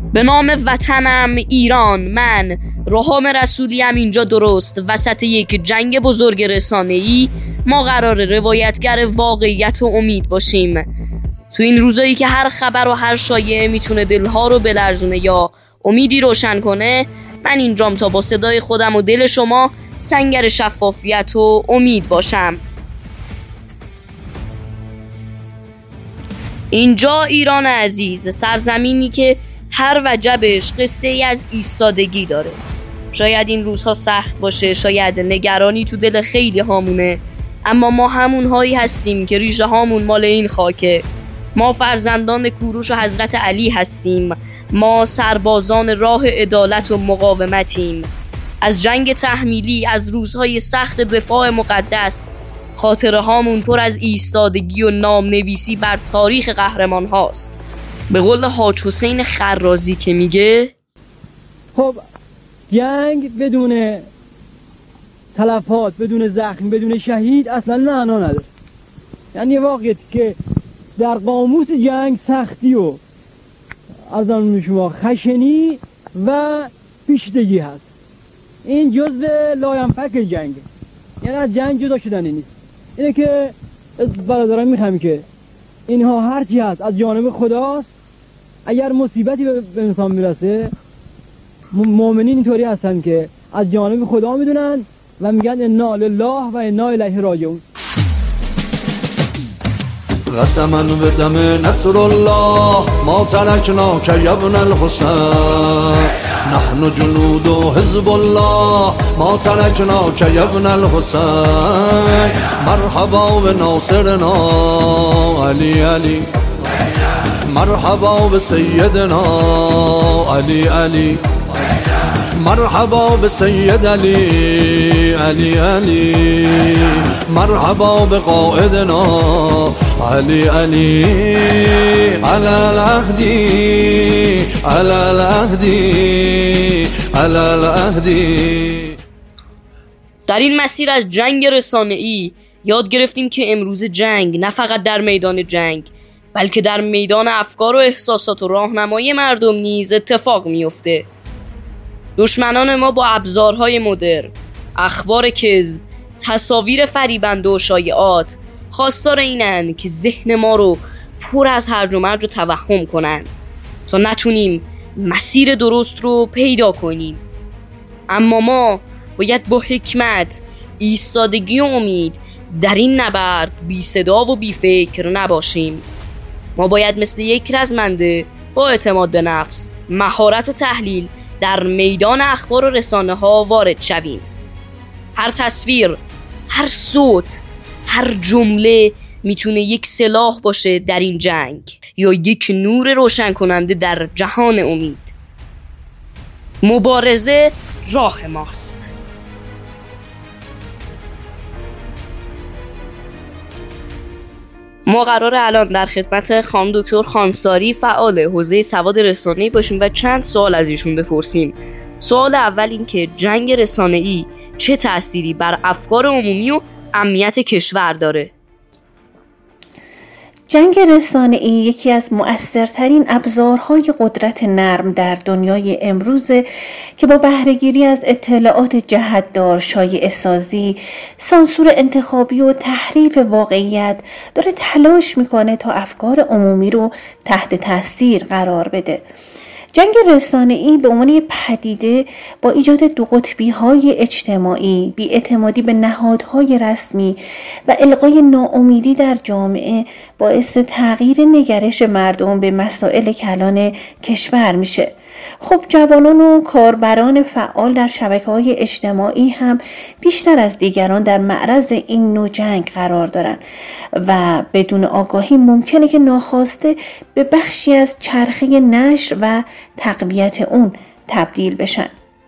به نام وطنم ایران، من رهام رسولیم اینجا درست وسط یک جنگ بزرگ رسانه‌ای. ما قرار روایتگر واقعیت و امید باشیم تو این روزایی که هر خبر و هر شایعه میتونه دلها رو بلرزونه یا امیدی روشن کنه. من اینجام تا با صدای خودم و دل شما سنگر شفافیت و امید باشم. اینجا ایران عزیز، سرزمینی که هر وجبش قصه ای از ایستادگی داره. شاید این روزها سخت باشه، شاید نگرانی تو دل خیلی هامونه، اما ما همون هایی هستیم که ریشه هامون مال این خاکه. ما فرزندان کوروش و حضرت علی هستیم. ما سربازان راه عدالت و مقاومتیم. از جنگ تحمیلی، از روزهای سخت دفاع مقدس، خاطره هامون پر از ایستادگی و نام نویسی بر تاریخ قهرمان هاست. به قول حاج حسین خرازی که میگه خب جنگ بدون تلفات، بدون زخم، بدون شهید اصلا معنا نداره. یعنی واقعیت که در قاموس جنگ سختی و از آن شما خشنی و پیچیدگی هست. این جزء لاینفک جنگه، یعنی از جنگ جدا شدنی نیست. اینه که برادران میخوایم که اینها هرچی هست از جانب خداست. اگر مصیبتی به انسان میرسه، مؤمنین اینطوری هستن که از جانب خدا میدونن و میگن انا لله و انا الیه راجعون. قسما بدم نصر الله ما ترکنا که ابن الحسین، نحن جنود و حزب الله ما ترکنا که ابن الحسین، مرحبا به ناصرنا علی علی، مرحبا به سیدنا علی علی، مرحبا به سید علی علی علی، مرحبا به قائدنا علی علی، علی العهدی علی العهدی علی العهدی. در این مسیر از جنگ رسانه‌ای یاد گرفتیم که امروز جنگ نه فقط در میدان جنگ، بلکه در میدان افکار و احساسات و راهنمایی مردم نیز اتفاق میفته. دشمنان ما با ابزارهای مدرن، اخبار کذب، تصاویر فریبنده و شایعات خواستار اینن که ذهن ما رو پر از هرج و مرج و توهم کنن تا نتونیم مسیر درست رو پیدا کنیم. اما ما باید با حکمت، ایستادگی و امید در این نبرد بی صدا و بی فکر نباشیم. ما باید مثل یک رزمنده با اعتماد به نفس، مهارت و تحلیل در میدان اخبار و رسانه ها وارد شویم. هر تصویر، هر صوت، هر جمله میتونه یک سلاح باشه در این جنگ یا یک نور روشن کننده در جهان امید. مبارزه راه ماست. ما قراره الان در خدمت خانم دکتر خانساری فعال حوزه سواد رسانه‌ای باشیم و چند سوال از ایشون بپرسیم. سوال اول این که جنگ رسانه‌ای چه تأثیری بر افکار عمومی و امنیت کشور داره؟ جنگ رسانه‌ای یکی از مؤثرترین ابزارهای قدرت نرم در دنیای امروزه که با بهره‌گیری از اطلاعات جهت‌دار، شایعه‌سازی، سانسور انتخابی و تحریف واقعیت داره تلاش میکنه تا افکار عمومی رو تحت تاثیر قرار بده. جنگ رسانه‌ای به عنوان یک پدیده با ایجاد دو قطبی‌های اجتماعی، بی‌اعتمادی به نهادهای رسمی و القای ناامیدی در جامعه باعث تغییر نگرش مردم به مسائل کلان کشور میشه. خب جوانان و کاربران فعال در شبکه‌های اجتماعی هم بیشتر از دیگران در معرض این نوع جنگ قرار دارن و بدون آگاهی ممکنه که ناخواسته به بخشی از چرخه نشر و تقویت اون تبدیل بشن.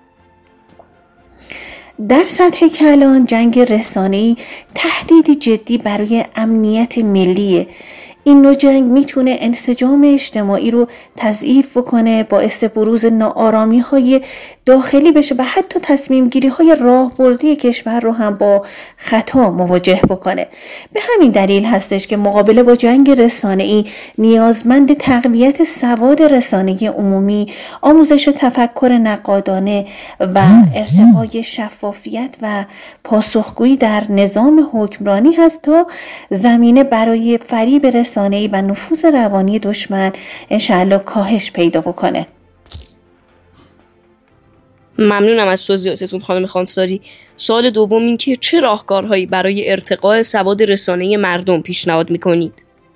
در سطح کلان جنگ رسانه‌ای تهدیدی جدی برای امنیت ملی. این نوع جنگ میتونه انسجام اجتماعی رو تضعیف بکنه، باعث بروز ناآرامی‌های داخلی بشه و حتی تصمیم گیری های راهبردی کشور رو هم با خطا مواجه بکنه. به همین دلیل هستش که مقابله با جنگ رسانه‌ای نیازمند تقویت سواد رسانه‌ای عمومی، آموزش تفکر نقادانه و ارتقای شفافیت و پاسخگویی در نظام حکمرانی هست تا زمینه برای فریب رسانه‌ای و نفوذ روانی دشمن انشاءالله کاهش پیدا بکنه. ممنونم از توضیحاتتون خانم خانساری. سوال دوم این که چه راهکارهایی برای ارتقاء سواد رسانه‌ای مردم پیشنهاد می‌کنید؟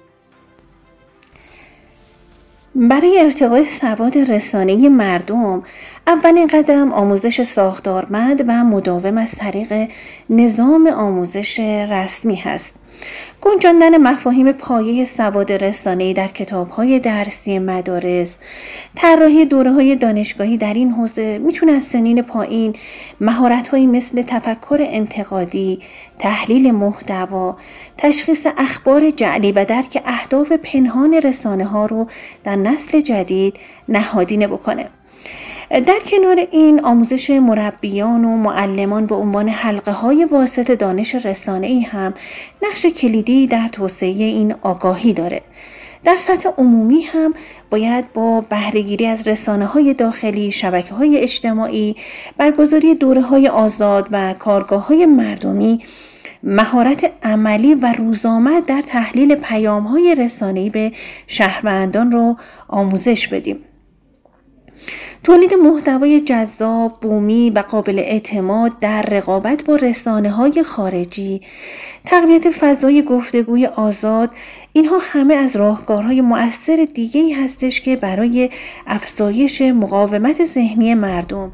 برای ارتقای سواد رسانه‌ای مردم، اولین قدم آموزش ساختارمند و مداوم از طریق نظام آموزش رسمی هست. گنجاندن مفاهیم پایه سواد رسانه‌ای در کتاب‌های درسی مدارس، طراحی دوره‌های دانشگاهی در این حوزه میتونه از سنین پایین مهارت‌هایی مثل تفکر انتقادی، تحلیل محتوا، تشخیص اخبار جعلی و درک اهداف پنهان رسانه‌ها رو در نسل جدید نهادینه بکنه. در کنار این، آموزش مربیان و معلمان به عنوان حلقه‌های واسط دانش رسانه‌ای هم نقش کلیدی در توسعه این آگاهی داره. در سطح عمومی هم باید با بهره‌گیری از رسانه‌های داخلی، شبکه‌های اجتماعی، برگزاری دوره‌های آزاد و کارگاه‌های مردمی مهارت عملی و روزآمد در تحلیل پیام‌های رسانه‌ای به شهروندان رو آموزش بدیم. تولید محتوای جذاب، بومی و قابل اعتماد در رقابت با رسانه‌های خارجی، تقویت فضای گفتگوی آزاد، اینها همه از راهکارهای مؤثر دیگه‌ای هستش که برای افزایش مقاومت ذهنی مردم.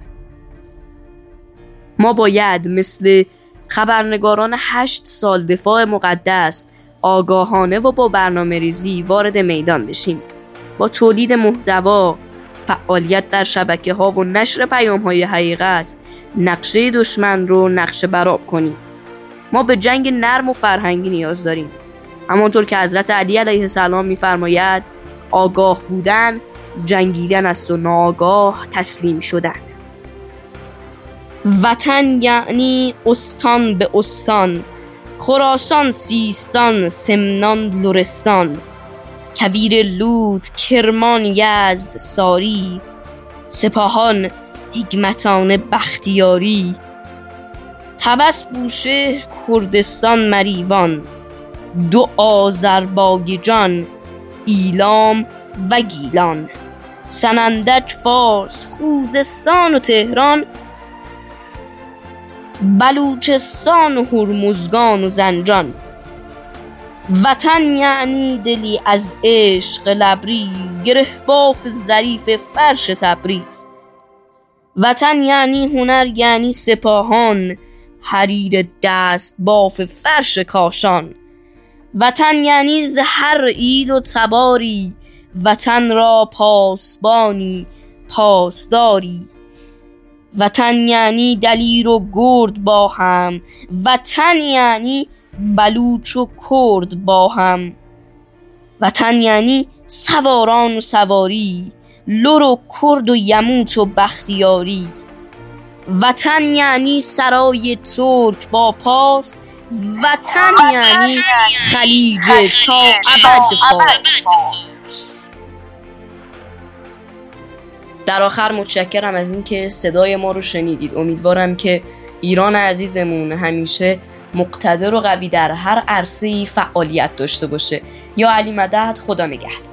ما باید مثل خبرنگاران 8 سال دفاع مقدس آگاهانه و با برنامه‌ریزی وارد میدان بشیم. با تولید محتوا، فعالیت در شبکه‌ها و نشر پیام‌های حقیقت نقشه دشمن رو نقشه برآب کنیم. ما به جنگ نرم و فرهنگی نیاز داریم. همانطور که حضرت علی علیه السلام می‌فرماید آگاه بودن جنگیدن است و ناآگاه تسلیم شدن. وطن یعنی استان به استان، خراسان سیستان سمنان لرستان، کویر لوط کرمان یزد ساری، سپاهان حکمتان بختیاری، طبس بوشهر کردستان مریوان، دو آذربایجان ایلام و گیلان، سنندج فارس خوزستان و تهران، بلوچستان و هرمزگان و زنجان. وطن یعنی دلی از عشق لبریز، گره باف ظریف فرش تبریز. وطن یعنی هنر، یعنی سپاهان، حریر دست باف فرش کاشان. وطن یعنی زهر ایل و تباری، وطن را پاسبانی پاسداری. وطن یعنی دلیر و گرد با هم، وطن یعنی بلوچ و کرد با هم. وطن یعنی سواران و سواری، لر و کرد و یموت و بختیاری. وطن یعنی سرای ترک با پاس، وطن یعنی خلیج تا ابد فارس. در آخر متشکرم از اینکه صدای ما رو شنیدید. امیدوارم که ایران عزیزمون همیشه مقتدر و قوی در هر عرصه‌ای فعالیت داشته باشه. یا علی مدد، خدا نگهدار.